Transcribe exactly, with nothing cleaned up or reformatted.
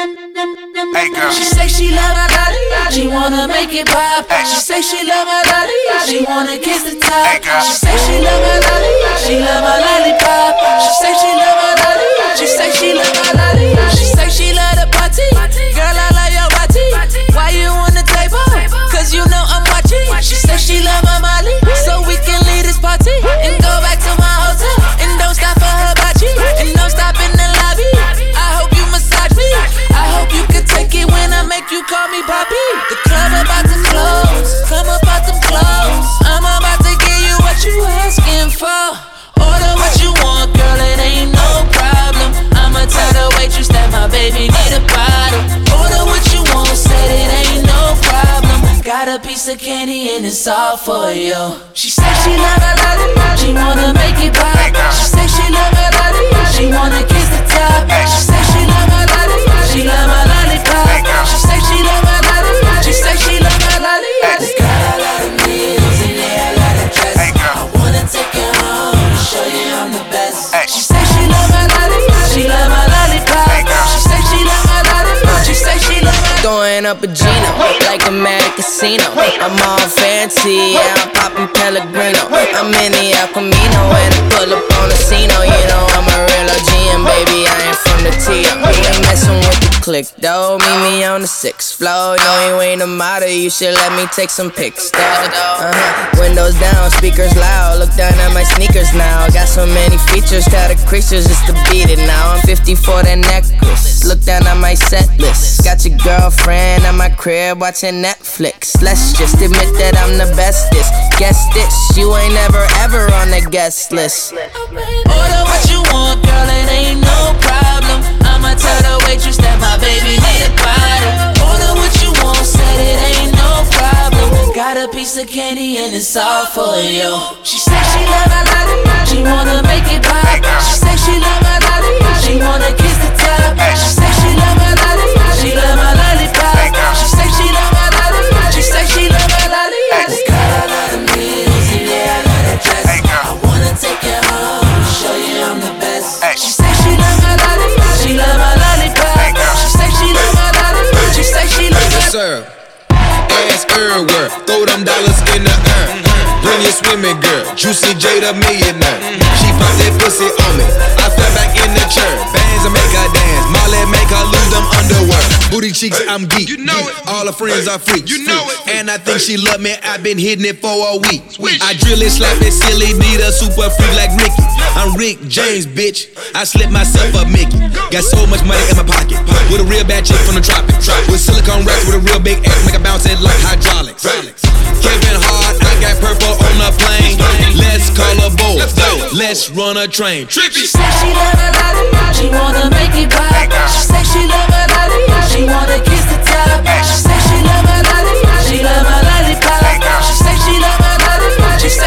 Hey girl. She say she love my body, she wanna make it pop. She say she love my body, she wanna kiss the top. Hey girl. She say she love my body, she love my lollipop. She say she love my body, she say she love my body. She say she love the party, girl I love your body. Why you on the table? Cause you know I'm watching. She say she love my Molly, so we can leave this party and go back to my hotel. And don't stop for her bocce, and don't stop in the lobby. I hope you massage me, I hope you can take it when I make you call me Poppy. The club about to close, come about them clothes. I'm about to give you what you asking for. Order what you want, girl, it ain't no problem. I'ma tell the waitress that my baby need a bottle. Order what you want, said it ain't no problem. Got a piece of candy and it's all for you. She say she love my lollipop, she wanna make it pop. She say she love my lollipop, she wanna kiss the top. She say she love my lollipop, she love my lollipop. She say she love my lollipop, she say she love my lollipop. This girl a lot of meals and yeah, a lot of dress. I wanna take you home and show you I'm the best. She say she love my lollipop, she love my lollipop. She say she love my lollipop, she say she love my. Throwing up a Gino, like a mad casino. I'm all fancy, yeah, I'm poppin' Pellegrino. I'm in the El Camino, and I pull up on the scene. You know I'm a real O G, and baby, I ain't from the T O. You ain't messin' with the click, though. Meet me on the sixth floor. No, you ain't a model, you should let me take some pics, though. Uh-huh. Windows down, speakers loud. Look down at my sneakers now. Got so many features, got a creatures just to beat it now. I'm fifty for that necklace. Look down at my set list. Got your girlfriend at my crib watching Netflix. Let's just admit that I'm the bestest. Guess this, you ain't never ever on the guest list. Order what you want, girl, it ain't no problem. I'ma tell the waitress that my baby need a bottle. Order what you want, said it ain't no problem. Got a piece of candy and it's all for you. She say she love my lollipop, she wanna make it pop. She say she love my lollipop, she wanna kiss the top. She say she love my lollipop, she love my lollipop. She say she love my lollipop, she say she love my lollipop. This girl a lot of meals and yeah, I love that dress. I wanna take you home and show you I'm the best. She say she love my lollipop, she love my lollipop. She say she love my lollipop, she say she love my. Sir, ass everywhere, throw them dollars in the air. Bring your swimming girl, Juicy J the millionaire. She pop that pussy on me, I fell back in the chair. Bands and make her dance, Molly make her lose them underwear. Booty cheeks, I'm geek. You know it. All her friends are freaks. You know it. And I think she love me, I've been hitting it for a week. I drill it, slap it, silly, need a super freak like Ricky. I'm Rick James, bitch. I slip myself a Mickey. Got so much money in my pocket, with a real bad chick from the tropics. With silicone racks, with a real big ass, make a bounce it like hydraulics. Kevin Hart, I got purple on the plane. Let's call a boat, let's run a train. She say she love my lollipop, she wanna make it pop. She say she love my lollipop, she wanna kiss the top. She say she love my lollipop, she love my lollipop. She say she love my lollipop, she say